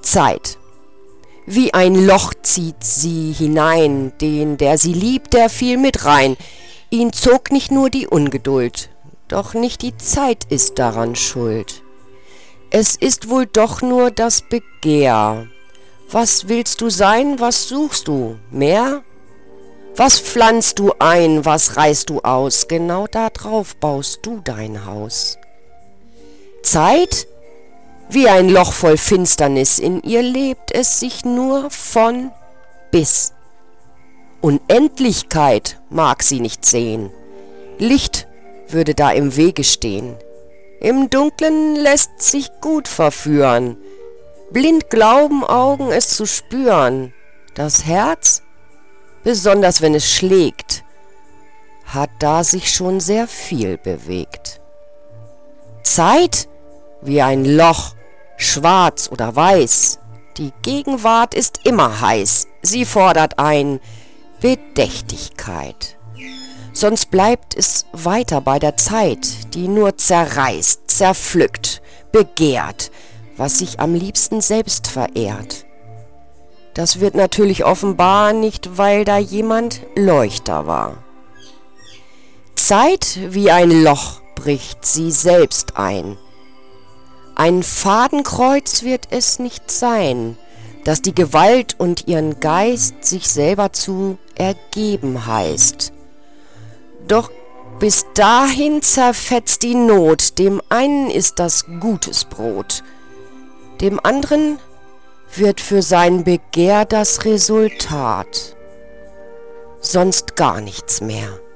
Zeit. Wie ein Loch zieht sie hinein, den, der sie liebt, der fiel mit rein. Ihn zog nicht nur die Ungeduld, doch nicht die Zeit ist daran schuld. Es ist wohl doch nur das Begehr. Was willst du sein, was suchst du? Mehr? Was pflanzt du ein, was reißt du aus? Genau darauf baust du dein Haus. Zeit? Wie ein Loch voll Finsternis, in ihr lebt es sich nur von bis. Unendlichkeit mag sie nicht sehen, Licht würde da im Wege stehen. Im Dunklen lässt sich gut verführen, blind glauben Augen es zu spüren. Das Herz, besonders wenn es schlägt, hat da sich schon sehr viel bewegt. Zeit? Wie ein Loch, schwarz oder weiß, die Gegenwart ist immer heiß, sie fordert ein Bedächtigkeit. Sonst bleibt es weiter bei der Zeit, die nur zerreißt, zerpflückt, begehrt, was sich am liebsten selbst verehrt. Das wird natürlich offenbar nicht, weil da jemand Leuchter war. Zeit wie ein Loch bricht sie selbst ein. Ein Fadenkreuz wird es nicht sein, das die Gewalt und ihren Geist sich selber zu ergeben heißt. Doch bis dahin zerfetzt die Not, dem einen ist das gutes Brot, dem anderen wird für sein Begehr das Resultat, sonst gar nichts mehr.